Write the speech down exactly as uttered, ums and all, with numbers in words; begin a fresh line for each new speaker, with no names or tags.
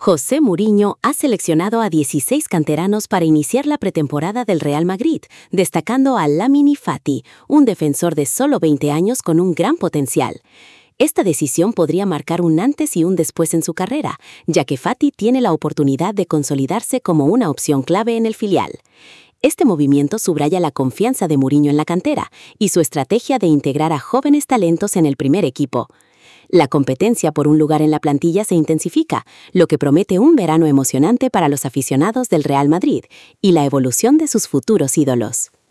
José Mourinho ha seleccionado a dieciséis canteranos para iniciar la pretemporada del Real Madrid, destacando a Lamine Fati, un defensor de solo veinte años con un gran potencial. Esta decisión podría marcar un antes y un después en su carrera, ya que Fati tiene la oportunidad de consolidarse como una opción clave en el filial. Este movimiento subraya la confianza de Mourinho en la cantera y su estrategia de integrar a jóvenes talentos en el primer equipo. La competencia por un lugar en la plantilla se intensifica, lo que promete un verano emocionante para los aficionados del Real Madrid y la evolución de sus futuros ídolos.